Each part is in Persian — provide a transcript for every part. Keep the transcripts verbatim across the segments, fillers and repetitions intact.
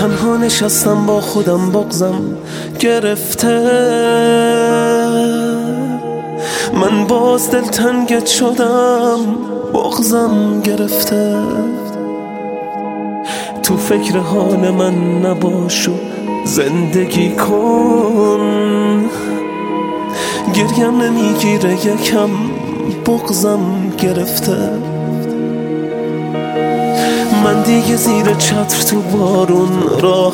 تنها نشستم با خودم بغضم گرفته، من باز دلتنگت شدم بغضم گرفته. تو فکر حال من نباش و زندگی کن، گریم نمیگیره یکم بغضم گرفته. من دیگه زیر چتر تو بارون راه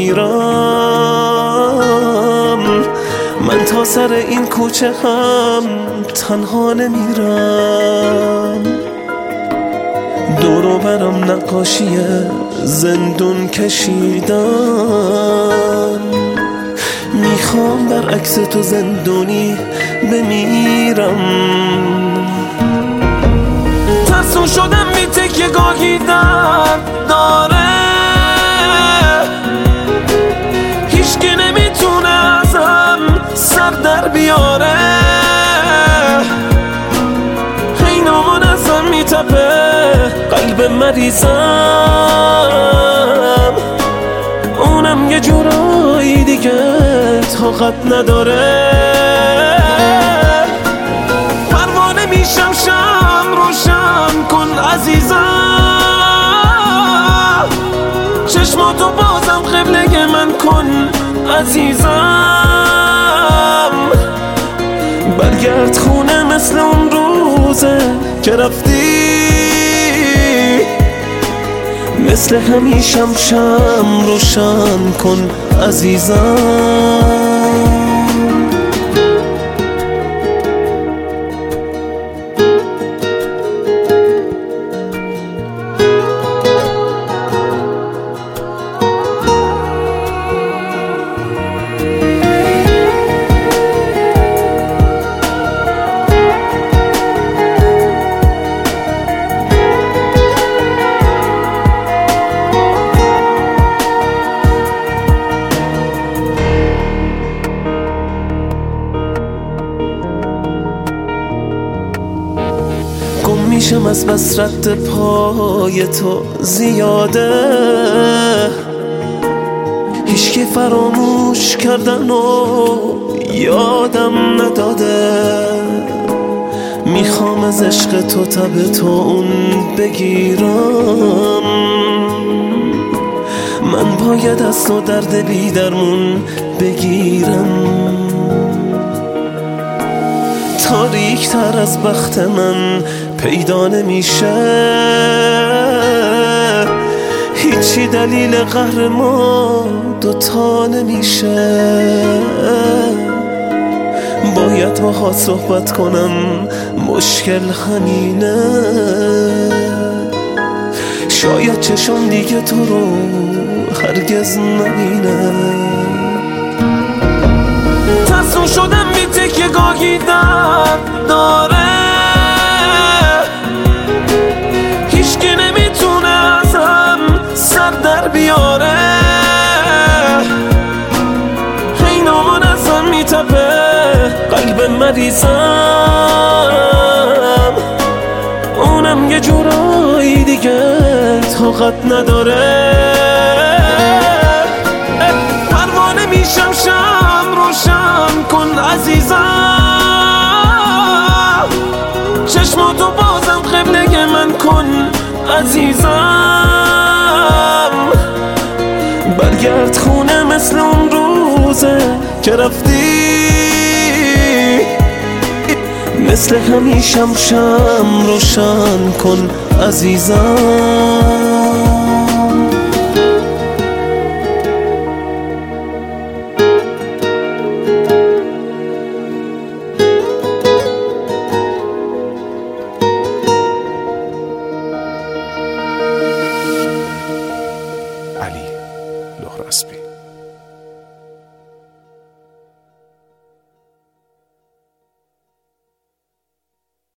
نمیرم، من تا سر این کوچه هم تنها نمیرم. دورو برم نقاشی زندون کشیدن، میخوام در عکس تو زندونی بمیرم. ترسون شدم بی تکیه گاهی درد داره، هیچکی نمیتونه ازم سر در بیاره. اینامان ازم میتپه قلب مریضم، اونم یه جورایی دیگه طاقت نداره. پروانه میشم شم روشن کن عزیزم، چشماتو بازم قبله من کن عزیزم. برگرد خونه مثل اون روزه که رفتی، مثل همیشم شم روشن کن عزیزم. گم میشم از بس رد پای تو زیاده، هیچکی فراموش کردن و یادم نداده. میخوام از عشق تو تب تو اون بگیرم، من باید از تو درد بی درمون بگیرم. تاریک تر از بخت من پیدا نمیشه، هیچی دلیل قهر ما دوتا نمیشه. باید باهات صحبت کنم مشکل همینه، شاید چشم دیگه تو رو هرگز نبینه. ترسون شدم بی تکیه گاهی درد داره، هیچکی نمیتونه ازم سر در بیاره. اینامان ازم میتپه قلب مریضم، اونم یه جورایی دیگه طاقت نداره. پروانه میشم شم روشن کن عزیزم، چشماتو بازم قبله من کن عزیزم. برگرد خونه مثل اون روزه که رفتی، مثل همیشم شم روشن کن عزیزم. علی لهراسبی.